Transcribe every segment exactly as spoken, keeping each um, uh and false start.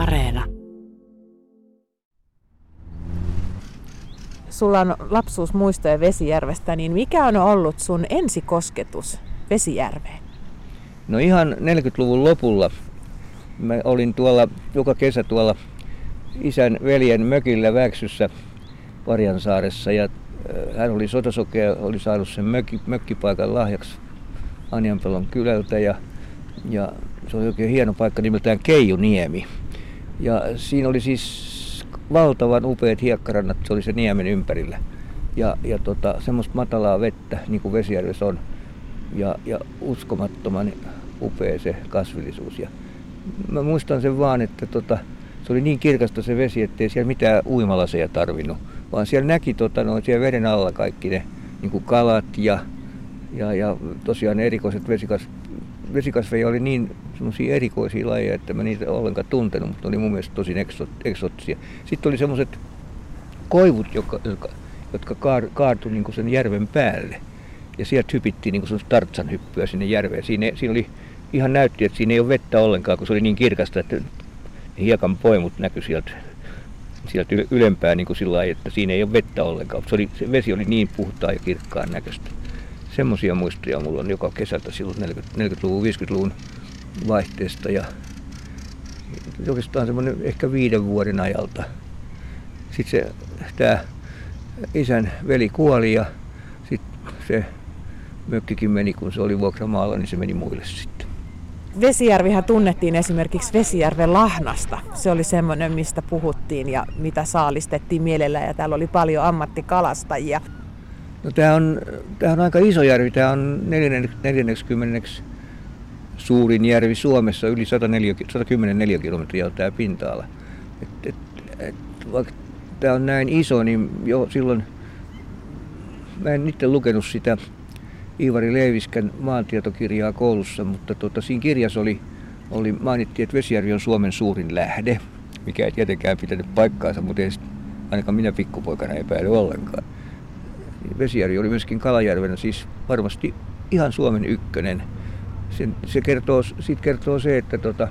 Areena. Sulla on lapsuusmuistoja Vesijärvestä, niin mikä on ollut sun ensikosketus Vesijärveen? No ihan neljäkymmentäluvun lopulla. Mä olin tuolla joka kesä tuolla isän veljen mökillä Väksyssä Varjansaaressa ja hän oli sotasokea, oli saanut sen mökki, mökkipaikan lahjaksi Anjanpelon kylältä ja, ja se oli oikein hieno paikka nimeltään Keijuniemi. Ja siinä oli siis valtavan upeat hiekkarannat, se oli se niemen ympärillä ja, ja tota, semmoista matalaa vettä niin kuin Vesijärvessä on ja, ja uskomattoman upea se kasvillisuus. Ja mä muistan sen vaan, että tota, se oli niin kirkasta se vesi, ettei siellä mitään uimalaseja tarvinnut, vaan siellä näki tota, no, siellä veden alla kaikki ne niin kuin kalat ja, ja, ja tosiaan ne erikoiset vesikas, vesikasveja oli niin semmoisia erikoisia lajeja, että mä niitä ollenkaan tuntenut, mutta oli mun mielestä tosi eksoottisia. Sitten oli semmoiset koivut, jotka, jotka, jotka kaar, kaartui niin kuin sen järven päälle ja sieltä hypittiin niin kuin semmoista tartsan hyppyä sinne järveen. Siinä, siinä oli ihan näytti, että siinä ei ole vettä ollenkaan, kun se oli niin kirkasta, että hiekan poimut näkyi sieltä, sieltä ylempää niin kuin sillä lailla, että siinä ei ole vettä ollenkaan. Se, oli, se vesi oli niin puhtaa ja kirkkaan näköistä. Semmoisia muistoja mulla on joka kesältä silloin neljäkymmentäluvun, viisikymmentäluvun vaihteesta ja oikeastaan semmoinen ehkä viiden vuoden ajalta. Sitten se, tää isän veli kuoli ja sitten se mökkikin meni, kun se oli vuokramaalla, niin se meni muille sitten. Vesijärvihän tunnettiin esimerkiksi Vesijärven lahnasta. Se oli semmoinen, mistä puhuttiin ja mitä saalistettiin mielellään ja täällä oli paljon ammattikalastajia. No, tämä on, tämä on aika iso järvi. Tämä on neljäkymmentä suurin järvi Suomessa, yli sata kymmenen neliökilometriä on tämä pinta-ala. Et, et, et, vaikka tämä on näin iso, niin jo silloin, mä en itse lukenut sitä Iivari Leiviskän maantietokirjaa koulussa, mutta tuota, siinä kirjassa oli, oli, mainittiin, että Vesijärvi on Suomen suurin lähde, mikä ei tietenkään pitänyt paikkaansa, mutta ei ainakaan minä pikkupoikana epäily ollenkaan. Vesijärvi oli myöskin Kalajärvenä siis varmasti ihan Suomen ykkönen. Se, se kertoo, siitä kertoo se, että, tota,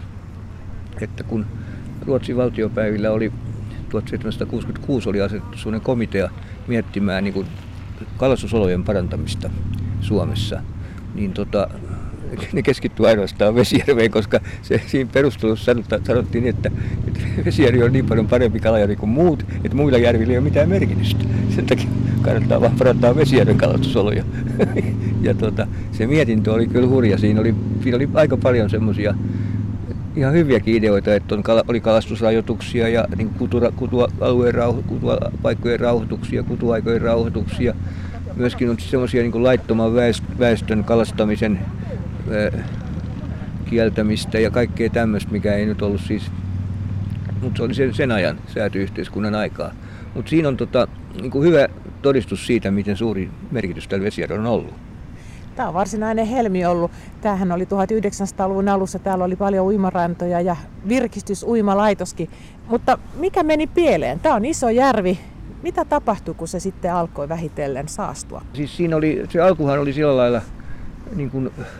että kun Ruotsin valtiopäivillä oli tuhatseitsemänsataakuusikymmentäkuusi oli asetettu sellainen komitea miettimään niin kuin kalastusolojen parantamista Suomessa, niin tota, ne keskittyi ainoastaan Vesijärveen, koska se, siinä perustelussa sanottiin, että, että Vesijärvi on niin paljon parempi kalajärvi kuin muut, että muilla järvillä ei ole mitään merkitystä. Sen takia kannattaa vaan parantaa Vesijärven kalastusoloja. Ja tota, se mietintö oli kyllä hurja. Siinä oli, siinä oli aika paljon semmoisia ihan hyviäkin ideoita, että on, oli kalastusrajoituksia ja niin kutura, kutualueen rauho, kutupaikkojen rauhoituksia, kutuaikojen rauhoituksia. Myöskin on semmoisia niin kuin laittoman väestön kalastamisen ää, kieltämistä ja kaikkea tämmöistä, mikä ei nyt ollut siis, mutta se oli sen, sen ajan sääty-yhteiskunnan aikaa. Mutta siinä on tota, niin kuin hyvä todistus siitä, miten suuri merkitys tällä Vesijärvellä on ollut. Tämä on varsinainen helmi ollut. Tämähän oli tuhatyhdeksänsataaluvun alussa. Täällä oli paljon uimarantoja ja virkistysuimalaitoskin. Mutta mikä meni pieleen? Tämä on iso järvi. Mitä tapahtui, kun se sitten alkoi vähitellen saastua? Siis siinä oli, se alkuhan oli sillä lailla, niin kuin,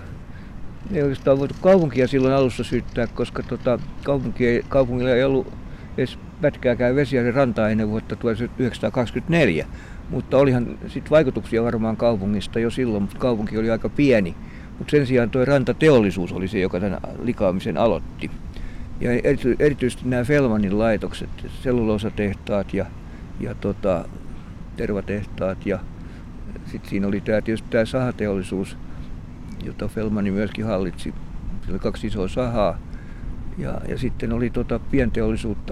ei oikeastaan voitu kaupunkia silloin alussa syyttää, koska tota, kaupunki, kaupungilla ei ollut edes pätkääkään Vesijärven rantaa ennen vuotta tuhatyhdeksänsataakaksikymmentäneljä. Mutta olihan sit vaikutuksia varmaan kaupungista jo silloin, mutta kaupunki oli aika pieni. Mutta sen sijaan tuo rantateollisuus oli se, joka tämän likaamisen aloitti. Ja erity, erityisesti nämä Fellmanin laitokset, selluloosatehtaat ja, ja tota, tervatehtaat ja sitten siinä oli tää, tietysti tämä sahateollisuus, jota Fellman myöskin hallitsi. Sillä oli kaksi isoa sahaa ja, ja sitten oli tota pienteollisuutta,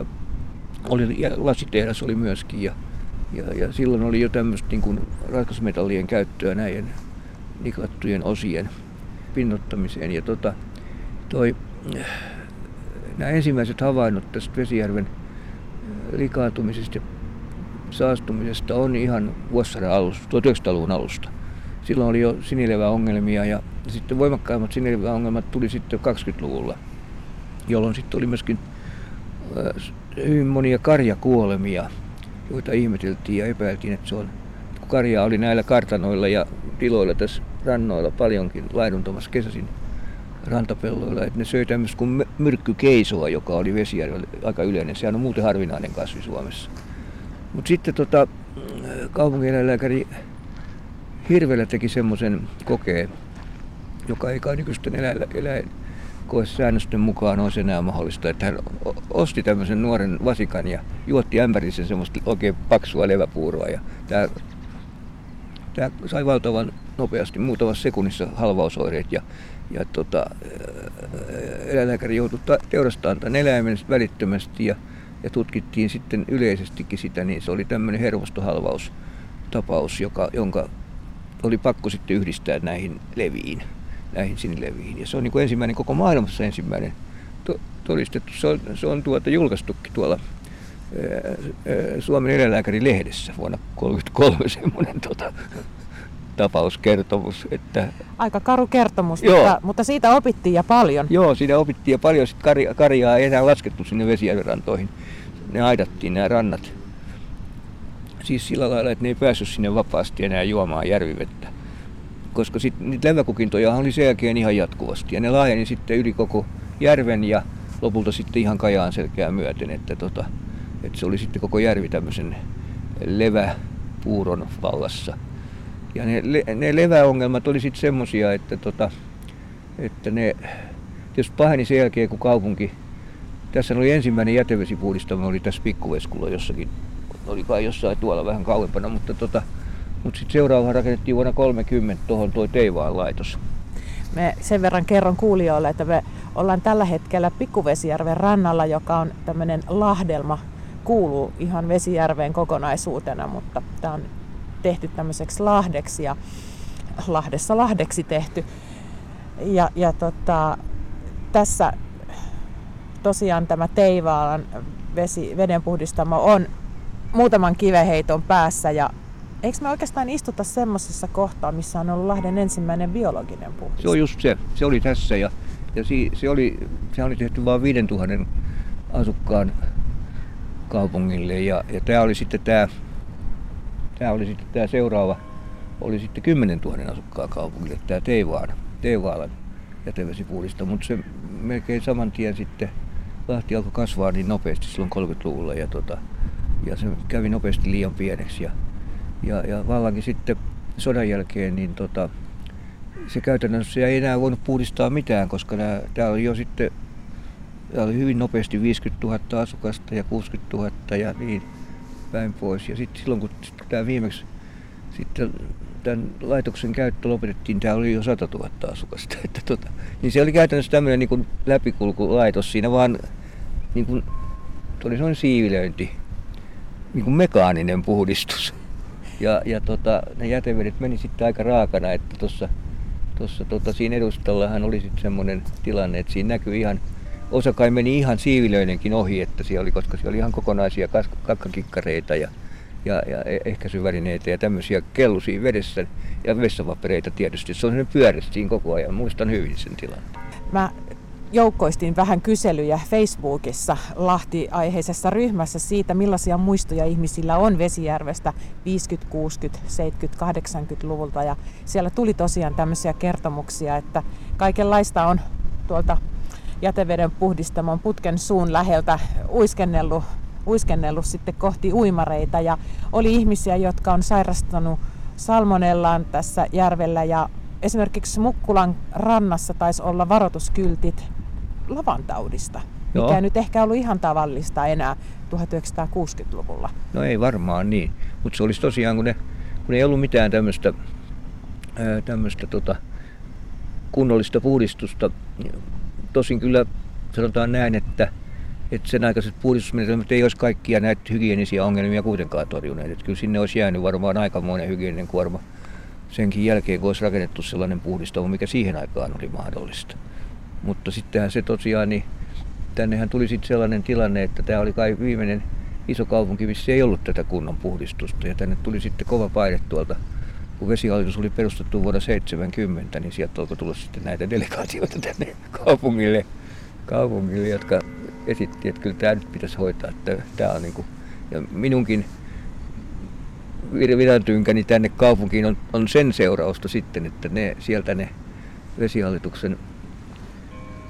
oli, ja lasitehdas oli myöskin. Ja, Ja, ja silloin oli jo tämmöistä niin kuin raskasmetallien käyttöä näiden nikattujen osien pinnottamiseen. Ja tota, toi, nämä ensimmäiset havainnot tästä Vesijärven likaantumisesta ja saastumisesta on ihan vuosisadan alusta, tuhatyhdeksänsataaluvun alusta. Silloin oli jo sinileväongelmia ja sitten voimakkaimmat sinileväongelmat tuli sitten kaksikymmentäluvulla, jolloin sitten oli myöskin hyvin monia karjakuolemia, joita ihmeteltiin ja epäiltiin, että se on, kun karjaa oli näillä kartanoilla ja tiloilla tässä rannoilla paljonkin laiduntamassa kesäisin rantapelloilla, että ne söi tämmöistä kuin myrkkykeisoa, joka oli Vesijärvellä aika yleinen. Sehän on muuten harvinainen kasvi Suomessa. Mutta sitten tota, kaupunkieläinlääkäri Hirvelä teki semmoisen kokeen, joka ei kai nykyisten eläinkoesäännösten mukaan olisi enää mahdollista, että hän osti tämmöisen nuoren vasikan ja juotti ämpärisen semmoista oikein paksua leväpuuroa. Ja tämä, tämä sai valtavan nopeasti, muutamassa sekunnissa halvausoireet ja, ja tota, eläinlääkäri joutui teurastamaan tämän eläimen välittömästi ja, ja tutkittiin sitten yleisestikin sitä, niin se oli tämmöinen hermostohalvaustapaus, joka, jonka oli pakko sitten yhdistää näihin leviin, näihin sinileviin. Ja se on niin kuin ensimmäinen, koko maailmassa ensimmäinen to, todistettu. Se on, se on tuota julkaistukin tuolla ää, ää, Suomen eläinlääkärilehdessä vuonna tuhatyhdeksänsataakolmekymmentäkolme semmoinen tota, tapauskertomus. Että, aika karu kertomus, mutta, mutta siitä opittiin ja paljon. Joo, siitä opittiin ja paljon. Sitten karja, karjaa ei enää laskettu sinne Vesijärven rantoihin. Ne aidattiin nämä rannat. Siis sillä lailla, että ne ei päässyt sinne vapaasti enää juomaan järvivettä. Koska sitten niitä leväkukintoja oli sen jälkeen ihan jatkuvasti. Ja ne laajeni sitten yli koko järven ja lopulta sitten ihan Kajaan selkää myöten. Että, tota, että se oli sitten koko järvi tämmöisen leväpuuron vallassa. Ja ne, ne leväongelmat oli sitten semmosia, että, tota, että ne tietysti paheni sen jälkeen, kun kaupunki... Tässä oli ensimmäinen jätevesipuhdistamo, oli tässä Pikkuveskulla jossakin. Oli kai jossain tuolla vähän kauempana, mutta, tota, mutta sitten seuraava rakennettiin vuonna tuhatyhdeksänsataakolmekymmentä tuohon toi Teivaan laitos. Me sen verran kerron kuulijoille, että me ollaan tällä hetkellä Pikkuvesijärven rannalla, joka on tämmöinen lahdelma, kuuluu ihan Vesijärveen kokonaisuutena, mutta tämä on tehty tämmöiseksi lahdeksi ja Lahdessa lahdeksi tehty. Ja, ja tota, tässä tosiaan tämä Teivaalan vesi, vedenpuhdistamo on muutaman kiveheiton päässä ja eikö me oikeastaan istuta semmoisessa kohtaa, missä on ollut Lahden ensimmäinen biologinen puhdistamo? Se on just se. Se oli tässä ja, ja si, se, oli, se oli tehty vain viisituhatta asukkaan kaupungille ja, ja tämä oli sitten tämä tämä oli sitten tämä seuraava oli sitten kymmenentuhatta asukkaan kaupungille tämä Teivaan, Teivaalan jätevesipuhdistamo, mutta se melkein saman tien sitten Lahti alkoi kasvaa niin nopeasti silloin kolmekymmentäluvulla ja, tota, ja se kävi nopeasti liian pieneksi. Ja, ja, ja vallankin sitten sodan jälkeen niin tota, se käytännössä ei enää voinut puhdistaa mitään, koska täällä oli jo sitten täällä oli hyvin nopeasti viisikymmentätuhatta asukasta ja kuusikymmentätuhatta ja niin päin pois. Ja sitten silloin kun tämä viimeksi sitten tämän laitoksen käyttö lopetettiin, täällä oli jo satatuhatta asukasta. Että tota, niin se oli käytännössä tämmöinen niin kuin läpikulkulaitos siinä vaan niin kuin, oli sellainen siivilöinti, niin kuin mekaaninen puhdistus. Ja, ja tota, ne jätevedet meni sitten aika raakana, että tuossa tossa, tota, siinä edustallahan oli sitten semmoinen tilanne, että siinä näkyi ihan, osa kai meni ihan siivilöinenkin ohi, että siellä oli, koska siellä oli ihan kokonaisia kakkakikkareita ja ja, ja ehkäisyvälineitä ja tämmöisiä kellusia vedessä ja vessapapereita tietysti. Se on sellainen pyörässä siinä koko ajan. Muistan hyvin sen tilanteen. Mä joukkoistin vähän kyselyjä Facebookissa Lahti-aiheisessa ryhmässä siitä, millaisia muistoja ihmisillä on Vesijärvestä viisikymmentä-, kuusikymmentä-, seitsemänkymmentä-, kahdeksankymmentäluvulta. Ja siellä tuli tosiaan tämmöisiä kertomuksia, että kaikenlaista on tuolta jäteveden puhdistamon putken suun läheltä uiskennellut uiskennellut sitten kohti uimareita ja oli ihmisiä, jotka on sairastunut salmonellaan tässä järvellä ja esimerkiksi Mukkulan rannassa taisi olla varoituskyltit lavantaudista, Joo. mikä nyt ehkä ollut ihan tavallista enää tuhatyhdeksänsataakuusikymmentäluvulla. No ei varmaan niin, mutta se olisi tosiaan, kun, ne, kun ei ollut mitään tämmöistä, ää, tämmöistä tota, kunnollista puhdistusta, tosin kyllä sanotaan näin, että että sen aikaiset puhdistusmenetelmät ei olisi kaikkia näitä hygienisiä ongelmia kuitenkaan torjuneet. Että kyllä sinne olisi jäänyt varmaan aikamoinen hygieninen kuorma senkin jälkeen, kun olisi rakennettu sellainen puhdistamo, mikä siihen aikaan oli mahdollista. Mutta sittenhän se tosiaan, niin tännehän tuli sitten sellainen tilanne, että tämä oli kai viimeinen iso kaupunki, missä ei ollut tätä kunnon puhdistusta. Ja tänne tuli sitten kova paine tuolta, kun Vesihallitus oli perustettu vuonna seitsemänkymmentä, niin sieltä alkoi tulla sitten näitä delegaatioita tänne kaupungille, kaupungille jotka esitti, että kyllä tämä nyt pitäisi hoitaa. Että tämä on niin kuin, ja minunkin virantynkäni tänne kaupunkiin on, on sen seurausta sitten, että ne, sieltä ne Vesihallituksen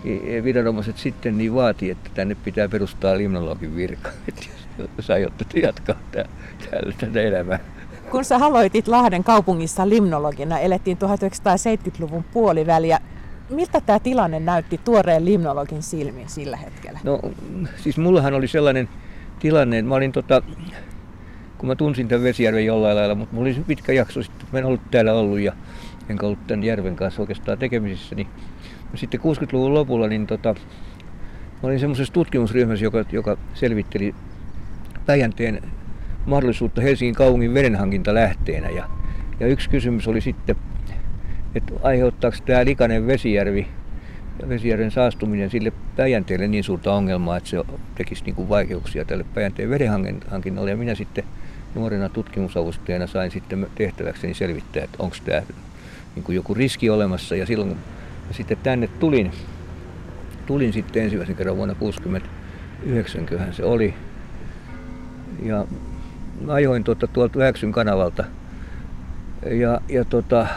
viranomaiset sitten niin vaati, että tänne pitää perustaa limnologin virka, että jos aiotte jatkaa täällä tätä elämää. Kun sä aloitit Lahden kaupungissa limnologina, elettiin tuhatyhdeksänsataaseitsemänkymmentäluvun puoliväliä. Miltä tämä tilanne näytti tuoreen limnologin silmin sillä hetkellä? No siis mullahan oli sellainen tilanne, että mä olin tota, kun mä tunsin tämän Vesijärven jollain lailla, mutta mulla oli pitkä jakso sitten, että mä en ollut täällä ollut ja enkä ollut tämän järven kanssa oikeastaan tekemisissä, niin sitten kuusikymmentäluvun lopulla niin tota, mä olin semmoisessa tutkimusryhmässä, joka, joka selvitteli Päijänteen mahdollisuutta Helsingin kaupungin vedenhankintalähteenä. Ja, ja yksi kysymys oli sitten, että aiheuttaako tämä likainen Vesijärvi ja Vesijärven saastuminen sille Päijänteelle niin suurta ongelmaa, että se tekisi niin kuin vaikeuksia tälle Päijänteen vedenhankinnalle. Ja minä sitten nuorena tutkimusavustajana sain sitten tehtäväkseni selvittää, että onko tämä niin kuin joku riski olemassa. Ja silloin ja sitten tänne tulin, tulin sitten ensimmäisen kerran vuonna tuhatyhdeksänsataakahdeksankymmentäyhdeksän, köhän se oli. Ja ajoin tuota, tuolta Väksyn kanavalta ja, ja, tota,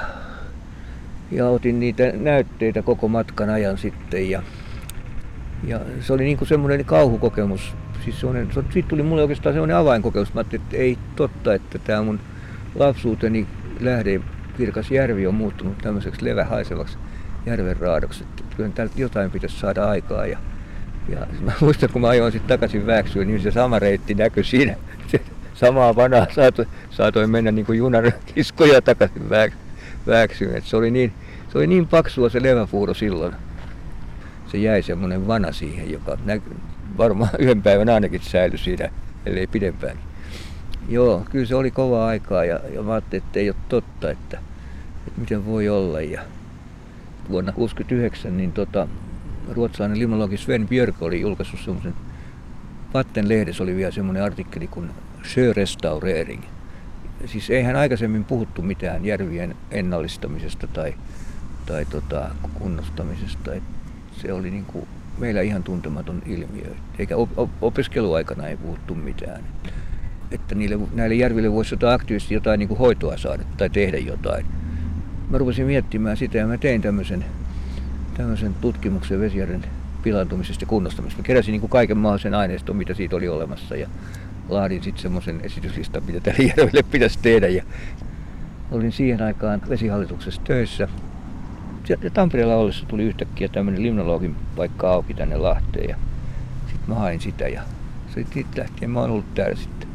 ja otin niitä näytteitä koko matkan ajan sitten. Ja, ja se oli niin kuin semmoinen kauhukokemus. Siis siitä tuli mulle oikeastaan semmoinen avainkokemus. Mä ajattelin, että ei totta, että tämä mun lapsuuteni lähde kirkas järvi on muuttunut tämmöiseksi levähaisevaksi järvenraadoksi. Että kyllä täältä jotain pitäisi saada aikaa. Ja, ja mä muistan, kun mä ajoin sitten takaisin Väksyyn, niin se sama reitti näkyi siinä. Samaa vanhaa saatoin, saatoin mennä niin kuin junan kiskoja takaisin Väksyyn. Et se oli niin, se oli niin paksua se leväpuuro silloin. Se jäi semmoinen vana siihen, joka näky, varmaan yhden päivän ainakin säilyi siinä, ellei pidempäänkin. Joo, kyllä se oli kovaa aikaa ja, ja mä ajattelin, että ei ole totta, että, että miten voi olla. Ja vuonna tuhatyhdeksänsataakuusikymmentäyhdeksän niin tota, ruotsalainen limnologi Sven Björk oli julkaissut semmoisen, Vatten-lehdessä oli vielä semmoinen artikkeli kuin Sjörestaurering. Siis eihän aikaisemmin puhuttu mitään järvien ennallistamisesta tai, tai tota, kunnostamisesta. Et se oli niin kuin meillä ihan tuntematon ilmiö, eikä op- opiskeluaikana ei puhuttu mitään. Että niille, näille järville voisi jotain aktiivisesti jotain niin kuin hoitoa saada tai tehdä jotain. Mä rupesin miettimään sitä ja mä tein tämmöisen, tämmöisen tutkimuksen Vesijärven pilaantumisesta ja kunnostamisesta. Mä keräsin niin kuin kaiken mahdollisen aineiston, mitä siitä oli olemassa ja laadin sitten semmoisen esityslistan, mitä tälle järvelle pitäisi tehdä. Ja olin siihen aikaan vesihallituksessa töissä. Ja Tampereella ollessa tuli yhtäkkiä tämmöinen limnologin paikka auki tänne Lahteen ja sitten mä hain sitä ja siitä lähtien mä oon ollut täällä sitten.